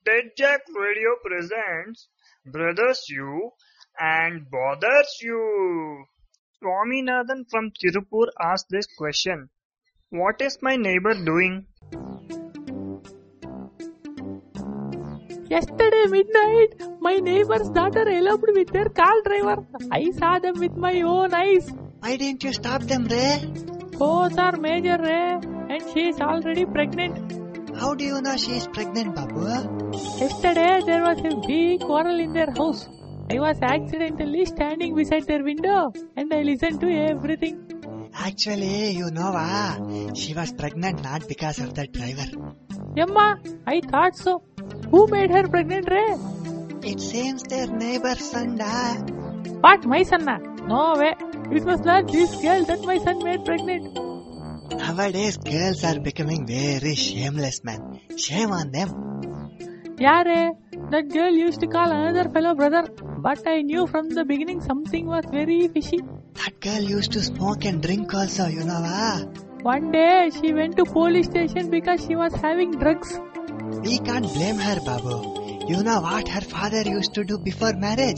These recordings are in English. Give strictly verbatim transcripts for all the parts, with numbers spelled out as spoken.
TEDjack Radio presents Brothers You and Bothers You. Swaminathan from Tirupur asked this question. What is my neighbor doing? Yesterday midnight, my neighbor's daughter eloped with their car driver. I saw them with my own eyes. Why didn't you stop them, Ray? Both are major, Ray, and she is already pregnant. How do you know she is pregnant, Babu? Yesterday, there was a big quarrel in their house. I was accidentally standing beside their window and I listened to everything. Actually, you know what? She was pregnant not because of that driver. Yamma, I thought so. Who made her pregnant, Ray? It seems their neighbor's son, da. What, my son? No way. It was not this girl that my son made pregnant. Nowadays, girls are becoming very shameless, man. Shame on them. Yeah, Ray. That girl used to call another fellow brother. But I knew from the beginning something was very fishy. That girl used to smoke and drink also, you know what? One day, she went to police station because she was having drugs. We can't blame her, Babu. You know what her father used to do before marriage?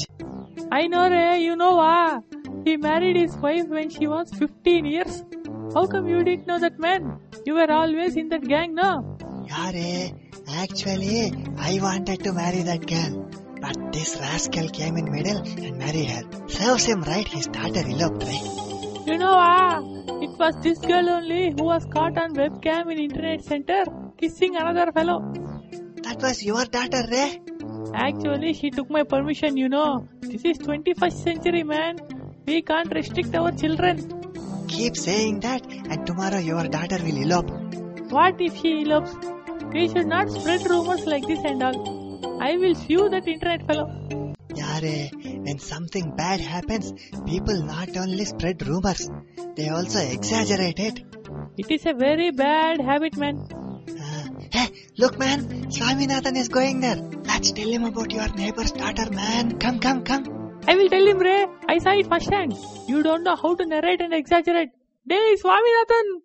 I know, Ray. You know what? He married his wife when she was fifteen years. How come you didn't know that, man? You were always in that gang, no? Yeah, Ray. Actually, I wanted to marry that girl. But this rascal came in middle and married her. Serves him right, his daughter eloped, right? You know what? It was this girl only who was caught on webcam in internet center kissing another fellow. That was your daughter, Ray? Actually, she took my permission, you know. This is twenty-first century, man. We can't restrict our children. Keep saying that and tomorrow your daughter will elope. What if she elopes? We should not spread rumors like this and all. I will sue that internet fellow. Yeah, Ray. When something bad happens, people not only spread rumors, they also exaggerate it. It is a very bad habit, man. Uh, hey, look, man. Swaminathan is going there. Let's tell him about your neighbor's daughter, man. Come, come, come. I will tell him, Ray. I saw it firsthand. You don't know how to narrate and exaggerate. Hey, Swaminathan!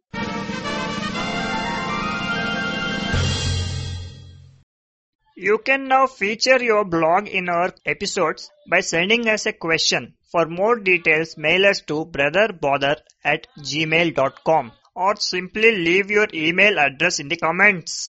You can now feature your blog in our episodes by sending us a question. For more details, mail us to brotherbother at gmail dot com or simply leave your email address in the comments.